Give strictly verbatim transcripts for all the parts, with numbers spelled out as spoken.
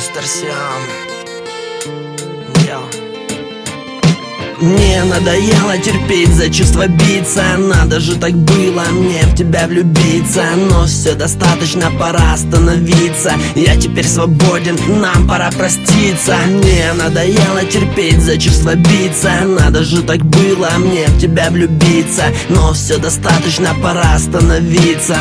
Старсиан. Мне надоело терпеть, за чувство биться. Надо же так было мне в тебя влюбиться. Но все достаточно, пора остановиться. Я теперь свободен, нам пора проститься. Мне надоело терпеть, за чувство биться. Надо же так было мне в тебя влюбиться. Но все достаточно, пора остановиться.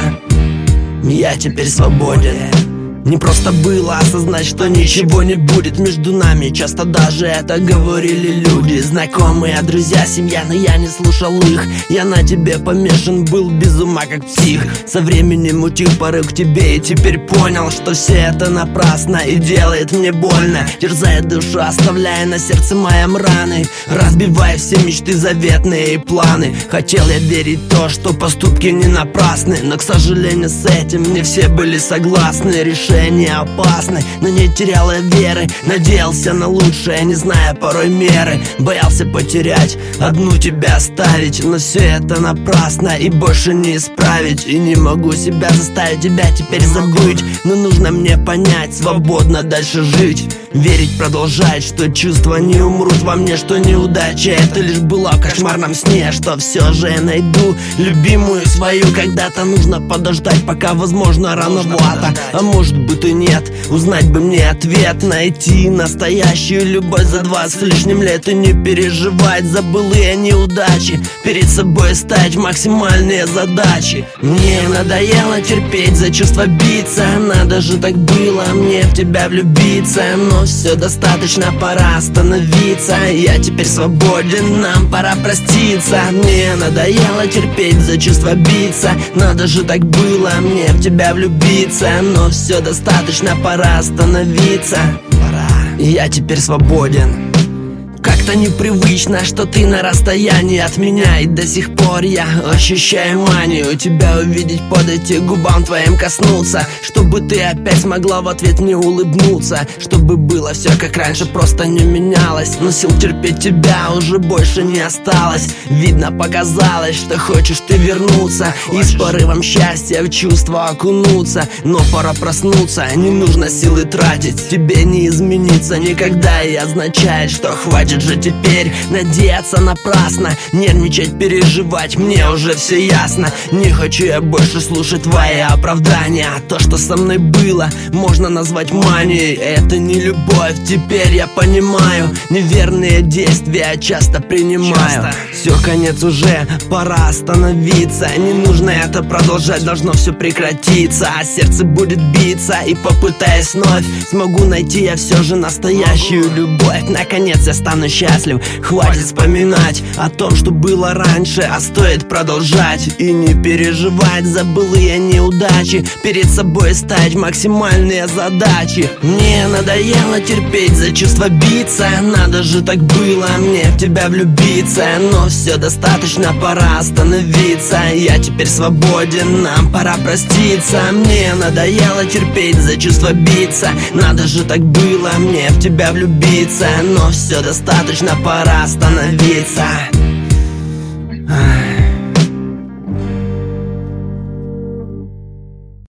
Я теперь свободен. Не просто было осознать, что ничего не будет между нами. Часто даже это говорили люди, знакомые, друзья, семья, но я не слушал их. Я на тебе помешан был, без ума как псих. Со временем утих порыв к тебе, и теперь понял, что все это напрасно и делает мне больно. Терзает душу, оставляя на сердце моем раны, разбивая все мечты заветные и планы. Хотел я верить в то, что поступки не напрасны, но, к сожалению, с этим не все были согласны. Решение опасны, но не терял я веры. Надеялся на лучшее, не зная порой меры. Боялся потерять, одну тебя оставить. Но все это напрасно и больше не исправить. И не могу себя заставить тебя теперь забыть. Но нужно мне понять, свободно дальше жить. Верить, продолжать, что чувства не умрут во мне, что неудача это лишь было в кошмарном сне. Что все же я найду любимую свою. Когда-то нужно подождать, пока возможно рановато. А может быть и нет, узнать бы мне ответ. Найти настоящую любовь за двадцать с лишним лет. И не переживать за былые неудачи. Перед собой ставить максимальные задачи. Мне надоело терпеть, за чувство биться. Надо же так было мне в тебя влюбиться. Но все достаточно, пора остановиться. Я теперь свободен, нам пора проститься. Мне надоело терпеть, за чувство биться. Надо же так было мне в тебя влюбиться. Но все достаточно, пора остановиться. Я теперь свободен. Как-то непривычно, что ты на расстоянии от меня. И до сих пор я ощущаю манию тебя увидеть, подойти к губам твоим коснуться. Чтобы ты опять смогла в ответ мне улыбнуться. Чтобы было все как раньше, просто не менялось. Но сил терпеть тебя уже больше не осталось. Видно, показалось, что хочешь ты вернуться и с порывом счастья в чувства окунуться. Но пора проснуться, не нужно силы тратить. Тебе не измениться никогда, и означает, что хватит же теперь надеяться напрасно. Нервничать, переживать, мне уже все ясно. Не хочу я больше слушать твои оправдания. То, что со мной было, можно назвать манией. Это не любовь, теперь я понимаю. Неверные действия часто принимаю. Часто. Все, конец уже, пора остановиться. Не нужно это продолжать, должно все прекратиться. А сердце будет биться, и попытаясь вновь, смогу найти я все же настоящую любовь. Наконец я стану счастлив, хватит вспоминать о том, что было раньше, а стоит продолжать. И не переживать за былые неудачи. Перед собой ставить максимальные задачи. Мне надоело терпеть, за чувство биться. Надо же так было мне в тебя влюбиться. Но все достаточно, пора остановиться. Я теперь свободен, нам пора проститься. Мне надоело терпеть, за чувство биться. Надо же так было мне в тебя влюбиться. Но все достаточно, пора остановиться.